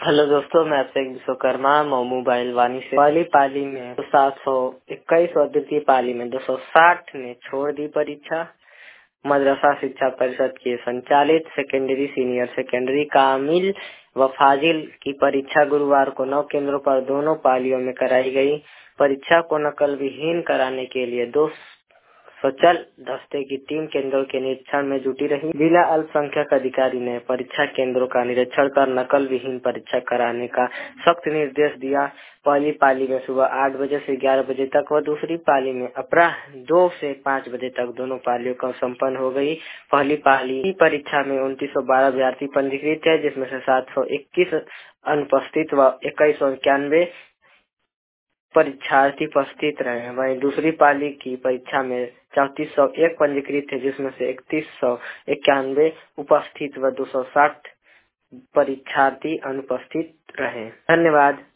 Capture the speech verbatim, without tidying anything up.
Hello दोस्तों, मैं Abhishek Vishwakarma Mau mobile Vani से पहली पाली में तो सात सौ इक्कीस और द्वितीय पाली में दो सौ साठ ने छोड़ दी परीक्षा। मदरसा शिक्षा परिषद के संचालित सेकेंडरी सीनियर सेकेंडरी कामिल व फाजिल की परीक्षा गुरुवार को नौ केंद्रों पर दोनों पालियों में कराई गई। परीक्षा को नकल विहीन कराने के लिए दो सचल दस्ते की टीम केंद्रों के निरीक्षण में जुटी रही। जिला अल्पसंख्यक अधिकारी ने परीक्षा केंद्रों का निरीक्षण कर नकल विहीन परीक्षा कराने का सख्त निर्देश दिया। पहली पाली में सुबह आठ बजे से ग्यारह बजे तक व दूसरी पाली में अपराह्न दो से पाँच बजे तक दोनों पालियों का संपन्न हो गई। पहली पाली की परीक्षा में उनतीस सौ बारह अभ्यर्थी पंजीकृत है, जिसमें से सात सौ इक्कीस अनुपस्थित व इक्कीस सौ इक्यानवे परीक्षार्थी उपस्थित रहे। वहीं दूसरी पाली की परीक्षा में चौतीस सौ एक पंजीकृत थे, जिसमें से इकतीस सौ इक्यानवे उपस्थित व दो सौ साठ परीक्षार्थी अनुपस्थित रहे। धन्यवाद।